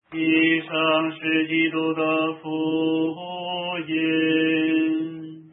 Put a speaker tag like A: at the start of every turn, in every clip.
A: 以上是基督的福音。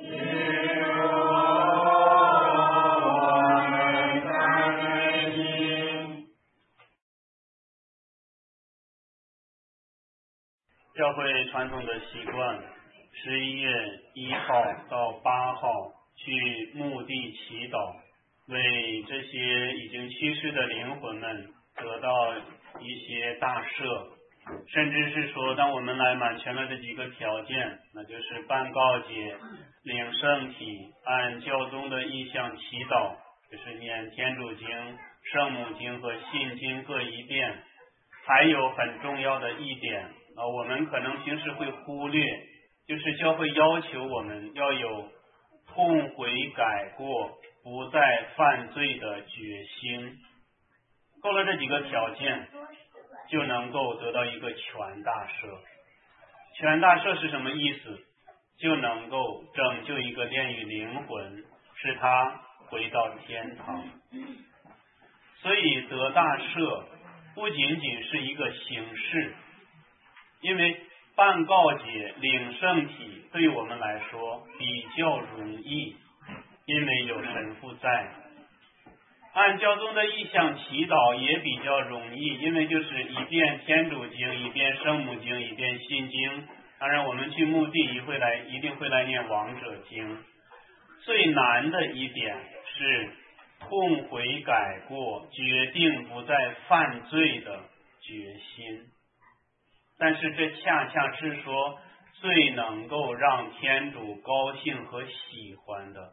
A: 教会传统的习惯，11月1号到8号去墓地祈祷，为这些已经去世的灵魂们得到一些大赦，甚至是说，当我们来满全了这几个条件，那就是办告解、领圣体、按教宗的意向祈祷，就是念天主经、圣母经和信经各一遍。还有很重要的一点，我们可能平时会忽略，就是教会要求我们要有痛悔改过、不再犯罪的决心。够了这几个条件，就能够得到一个全大赦。全大赦是什么意思？就能够拯救一个炼狱灵魂，使他回到天堂。所以得大赦不仅仅是一个形式，因为办告解、领圣体对我们来说比较容易，因为有神父在。按教宗的意向祈祷也比较容易，因为就是一遍天主经、一遍圣母经、一遍信经。当然我们去墓地一定会来念王者经。最难的一点是痛悔改过、决定不再犯罪的决心。但是这恰恰是说最能够让天主高兴和喜欢的。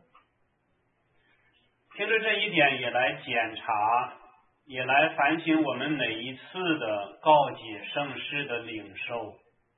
A: 凭着这一点也来检查，也来反省我们每一次的告解圣事的领受。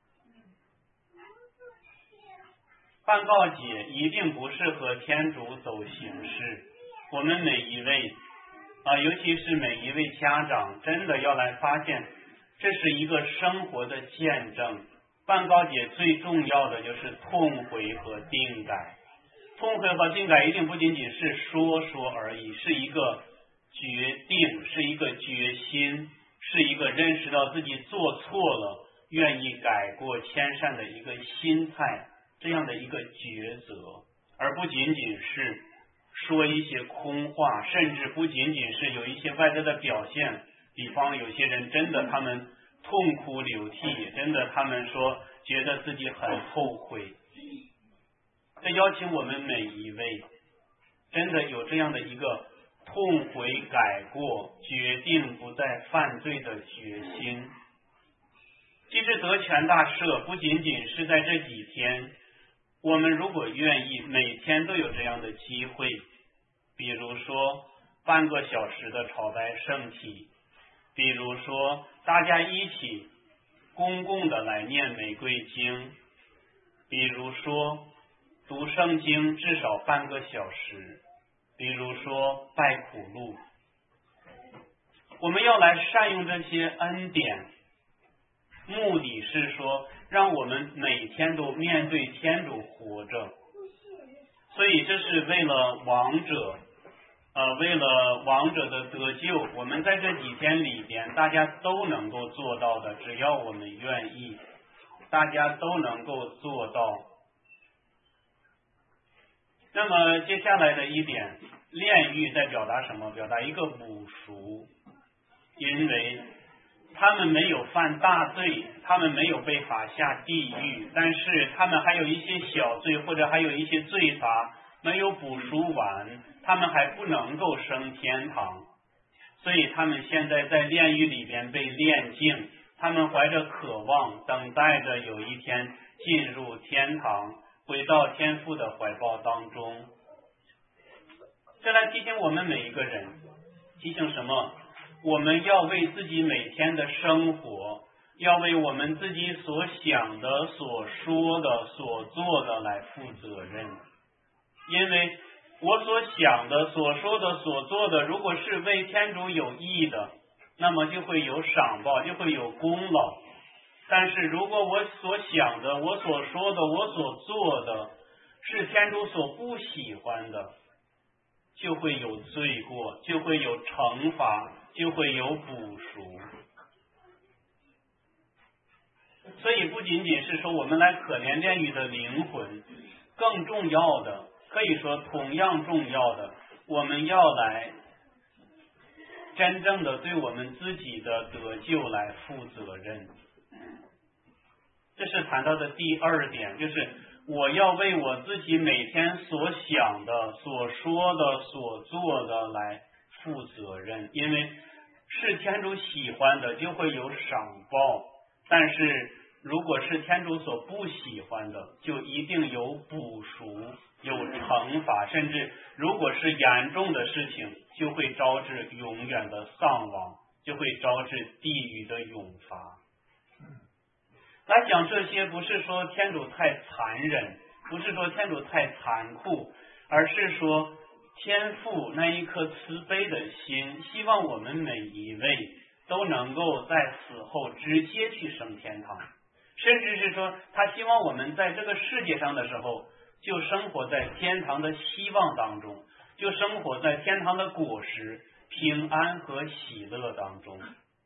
A: 办告解一定不是和天主走形式，我们每一位尤其是每一位家长真的要来发现，这是一个生活的见证。办告解最重要的就是痛悔和定改。痛悔和定改一定不仅仅是说说而已，是一个决定，是一个决心，是一个认识到自己做错了，愿意改过迁善的一个心态，这样的一个抉择，而不仅仅是说一些空话，甚至不仅仅是有一些外在的表现。比方有些人真的他们痛哭流涕，真的他们说觉得自己很后悔。这邀请我们每一位真的有这样的一个痛悔改过、决定不再犯罪的决心。其实得全大赦不仅仅是在这几天，我们如果愿意每天都有这样的机会，比如说半个小时的朝拜圣体，比如说大家一起公共的来念玫瑰经，比如说读圣经至少半个小时，比如说拜苦路，我们要来善用这些恩典，目的是说让我们每天都面对天主活着。所以这是为了亡者的得救，我们在这几天里边大家都能够做到的，只要我们愿意，大家都能够做到。那么接下来的一点，炼狱在表达什么？表达一个补赎。因为他们没有犯大罪，他们没有被罚下地狱，但是他们还有一些小罪，或者还有一些罪罚没有补赎完，他们还不能够升天堂。所以他们现在在炼狱里边被炼净，他们怀着渴望，等待着有一天进入天堂，回到天父的怀抱当中。这来提醒我们每一个人，提醒什么？我们要为自己每天的生活，要为我们自己所想的、所说的、所做的来负责任。因为我所想的、所说的、所做的，如果是为天主有益的，那么就会有赏报，就会有功劳。但是如果我所想的、我所说的、我所做的是天主所不喜欢的，就会有罪过，就会有惩罚，就会有补赎。 所以不仅仅是说我们来可怜炼狱的灵魂，更重要的，可以说同样重要的，我们要来真正的对我们自己的得救来负责任。这是谈到的第二点，就是我要为我自己每天所想的、所说的、所做的来负责任。因为是天主喜欢的就会有赏报，但是如果是天主所不喜欢的，就一定有补赎、有惩罚，甚至如果是严重的事情，就会招致永远的丧亡，就会招致地狱的永罚。来讲这些，不是说天主太残忍，不是说天主太残酷，而是说天父那一颗慈悲的心，希望我们每一位都能够在死后直接去升天堂，甚至是说他希望我们在这个世界上的时候就生活在天堂的希望当中，就生活在天堂的果实、平安和喜乐当中。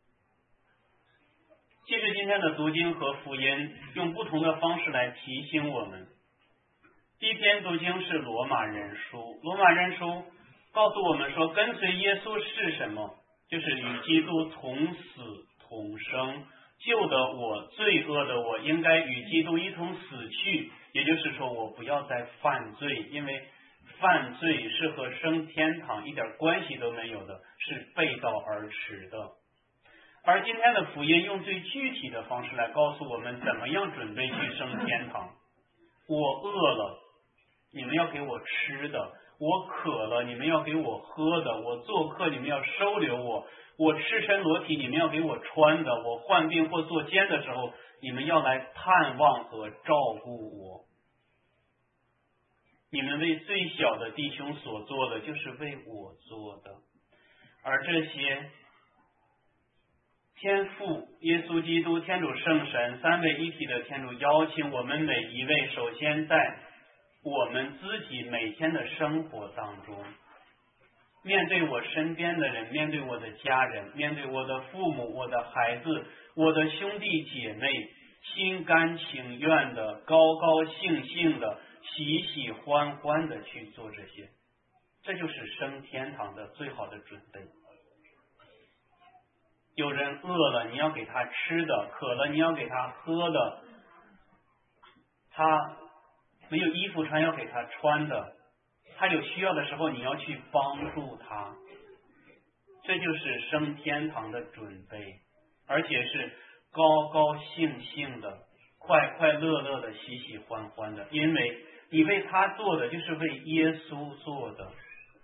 A: 其实今天的读经和福音用不同的方式来提醒我们。第一篇读经是罗马人书，罗马人书告诉我们说，跟随耶稣是什么？就是与基督同死同生，旧的我、罪恶的我应该与基督一同死去，也就是说我不要再犯罪，因为犯罪是和升天堂一点关系都没有的，是背道而驰的。而今天的福音用最具体的方式来告诉我们怎么样准备去升天堂。我饿了，你们要给我吃的；我渴了，你们要给我喝的；我做客，你们要收留我；我赤身裸体，你们要给我穿的；我患病或坐监的时候，你们要来探望和照顾我。你们为最小的弟兄所做的，就是为我做的。而这些天父、耶稣基督、天主圣神三位一体的天主邀请我们每一位，首先在我们自己每天的生活当中，面对我身边的人，面对我的家人，面对我的父母、我的孩子、我的兄弟姐妹，心甘情愿的、高高兴兴的、喜喜欢欢的去做这些，这就是升天堂的最好的准备。有人饿了，你要给他吃的；渴了，你要给他喝的；他没有衣服穿，要给他穿的；他有需要的时候，你要去帮助他。这就是升天堂的准备，而且是高高兴兴的、快快乐乐的、喜喜欢欢的，因为你为他做的就是为耶稣做的。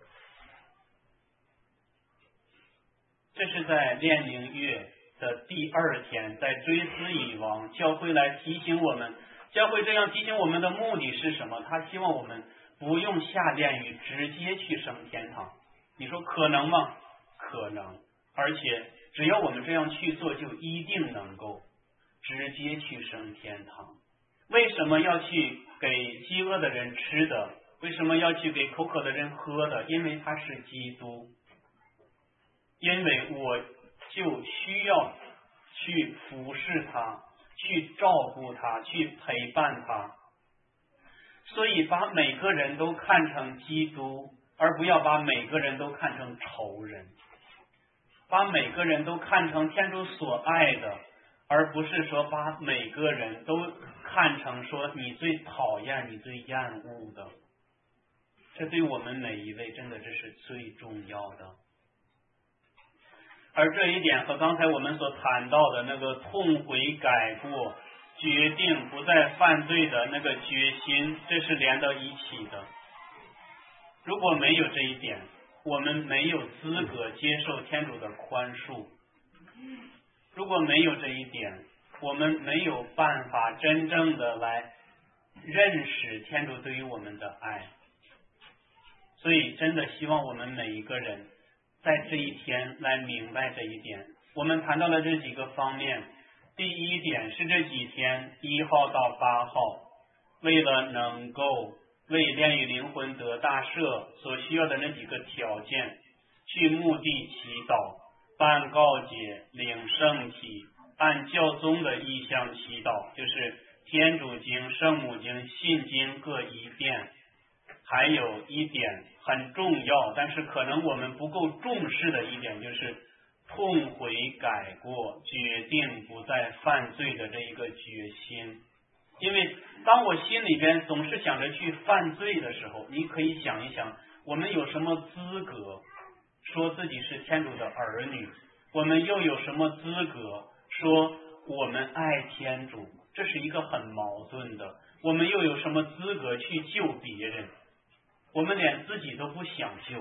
A: 这是在炼灵月的第二天，在追思以往，教会来提醒我们。教会这样提醒我们的目的是什么？他希望我们不用下炼狱，直接去升天堂。你说可能吗？可能。而且只要我们这样去做，就一定能够直接去升天堂。为什么要去给饥饿的人吃的？为什么要去给口渴的人喝的？因为他是基督。因为我就需要去服侍他，去照顾他，去陪伴他。所以把每个人都看成基督，而不要把每个人都看成仇人。把每个人都看成天主所爱的，而不是说把每个人都看成说你最讨厌、你最厌恶的。这对我们每一位真的这是最重要的。而这一点和刚才我们所谈到的那个痛悔改过、决定不再犯罪的那个决心，这是连到一起的。如果没有这一点，我们没有资格接受天主的宽恕。如果没有这一点，我们没有办法真正的来认识天主对于我们的爱。所以真的希望我们每一个人在这一天来明白这一点。我们谈到了这几个方面。第一点是这几天1号到8号，为了能够为炼狱灵魂得大赦所需要的那几个条件，去墓地祈祷、办告解、领圣体、 按教宗的意向祈祷，就是天主经、圣母经、信经各一遍。还有一点很重要，但是可能我们不够重视的一点，就是痛悔改过，决定不再犯罪的这一个决心。因为当我心里边总是想着去犯罪的时候，你可以想一想，我们有什么资格说自己是天主的儿女？我们又有什么资格说我们爱天主？这是一个很矛盾的。我们又有什么资格去救别人？我们连自己都不想救。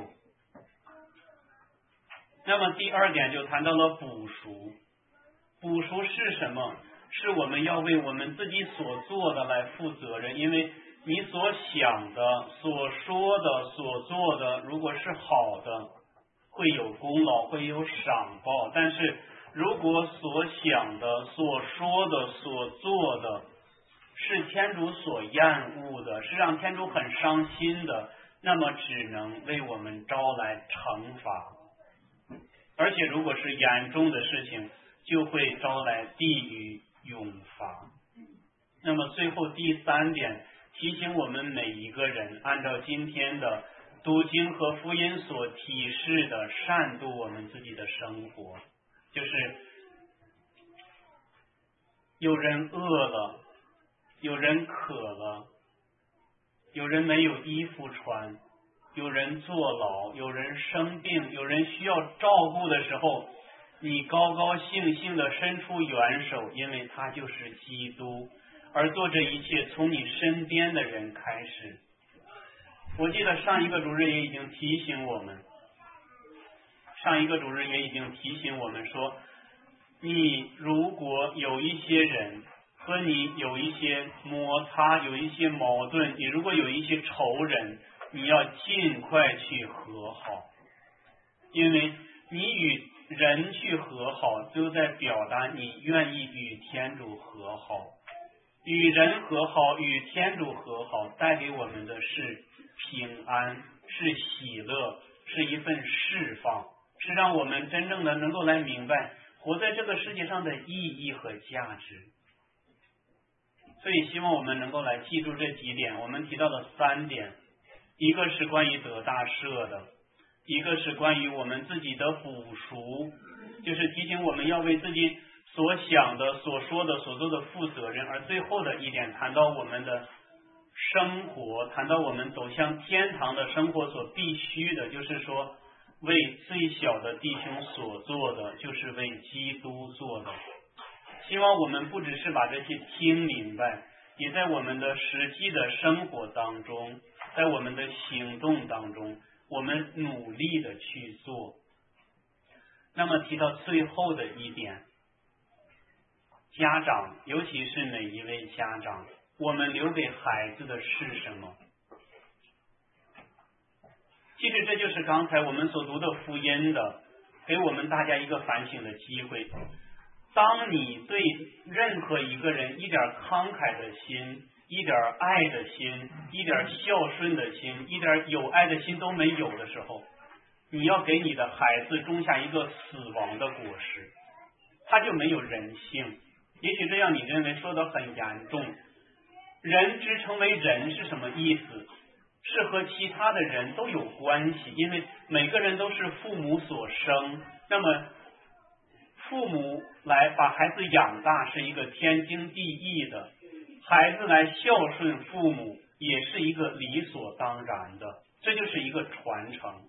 A: 那么第二点就谈到了补赎。补赎是什么？是我们要为我们自己所做的来负责任。因为你所想的、所说的、所做的，如果是好的，会有功劳，会有赏报。但是如果所想的、所说的、所做的是天主所厌恶的，是让天主很伤心的，那么只能为我们招来惩罚。而且如果是严重的事情，就会招来地狱永罚。那么最后第三点，提醒我们每一个人按照今天的读经和福音所提示的，善度我们自己的生活。就是有人饿了，有人渴了，有人没有衣服穿，有人坐牢，有人生病，有人需要照顾的时候，你高高兴兴地伸出援手，因为他就是基督，而做这一切从你身边的人开始。我记得上一个主日也已经提醒我们说，你如果有一些人和你有一些摩擦，有一些矛盾，你如果有一些仇人，你要尽快去和好。因为你与人去和好，就在表达你愿意与天主和好。与人和好，与天主和好，带给我们的是平安，是喜乐，是一份释放，是让我们真正的能够来明白活在这个世界上的意义和价值。所以希望我们能够来记住这几点。我们提到了3点，一个是关于得大赦的，一个是关于我们自己的补赎，就是提醒我们要为自己所想的、所说的、所做的负责任。而最后的一点谈到我们的生活，谈到我们走向天堂的生活所必须的，就是说为最小的弟兄所做的，就是为基督做的。希望我们不只是把这些听明白，也在我们的实际的生活当中，在我们的行动当中，我们努力的去做。那么提到最后的一点，家长，尤其是每一位家长，我们留给孩子的是什么？其实这就是刚才我们所读的福音的，给我们大家一个反省的机会。当你对任何一个人一点慷慨的心，一点爱的心，一点孝顺的心，一点有爱的心都没有的时候，你要给你的孩子种下一个死亡的果实，他就没有人性。也许这样你认为说得很严重，人之成为人是什么意思？是和其他的人都有关系，因为每个人都是父母所生，那么父母来把孩子养大是一个天经地义的，孩子来孝顺父母也是一个理所当然的，这就是一个传承，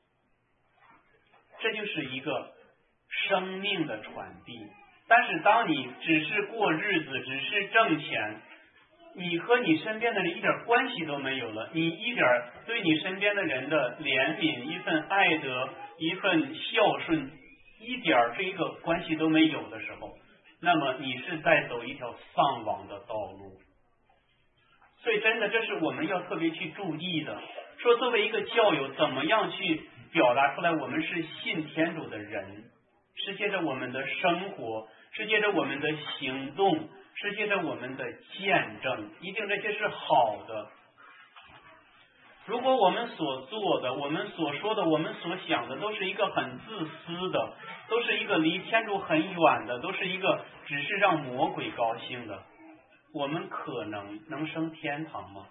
A: 这就是一个生命的传递。但是当你只是过日子，只是挣钱，你和你身边的人一点关系都没有了，你一点对你身边的人的怜悯，一份爱德，一份孝顺，一点这个关系都没有的时候，那么你是在走一条丧亡的道路。所以真的这是我们要特别去注意的，说作为一个教友，怎么样去表达出来我们是信天主的人，是借着我们的生活，是借着我们的行动，是借着我们的见证，一定这些是好的。 如果我们所做的、我们所说的、我们所想的都是一个很自私的，都是一个离天主很远的，都是一个只是让魔鬼高兴的，我们可能升天堂吗？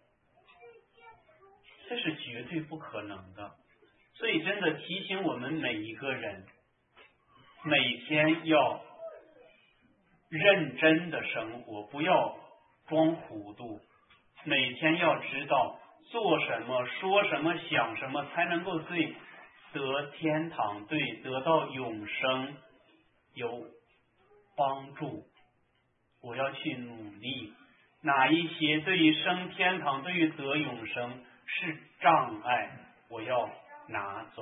A: 这是绝对不可能的。所以真的提醒我们每一个人，每天要认真的生活，不要装糊涂，每天要知道做什么、说什么、想什么才能够对得天堂、对得到永生有帮助。我要去努力，哪一些对于升天堂、对于得永生是障碍，我要拿走。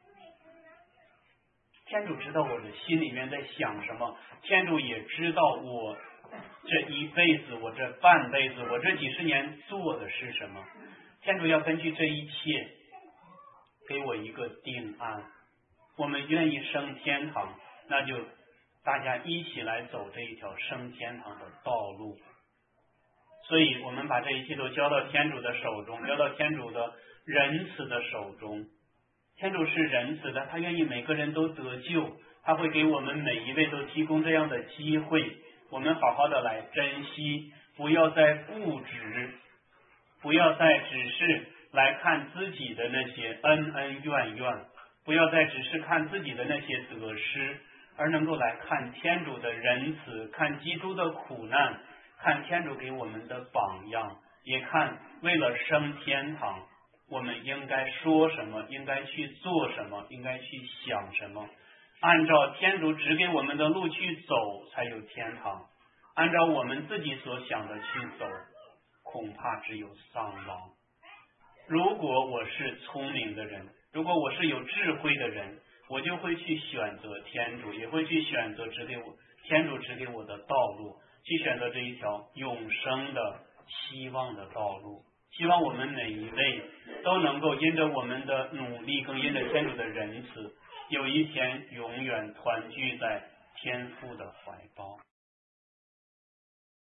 A: 天主知道我的心里面在想什么，天主也知道我这一辈子、我这半辈子、我这几十年做的是什么。天主要根据这一切给我一个定案。我们愿意升天堂，那就大家一起来走这一条升天堂的道路。所以我们把这一切都交到天主的手中，交到天主的仁慈的手中。天主是仁慈的，他愿意每个人都得救，他会给我们每一位都提供这样的机会，我们好好的来珍惜，不要再固执，不要再只是来看自己的那些恩恩怨怨，不要再只是看自己的那些得失，而能够来看天主的仁慈，看基督的苦难，看天主给我们的榜样，也看为了升天堂我们应该说什么，应该去做什么，应该去想什么，按照天主指给我们的路去走才有天堂，按照我们自己所想的去走，恐怕只有丧亡。如果我是聪明的人，如果我是有智慧的人，我就会去选择天主，也会去选择天主指给我的道路，去选择这一条永生的希望的道路。希望我们每一位都能够因着我们的努力，更因着天主的仁慈，有一天永远团聚在天父的怀抱。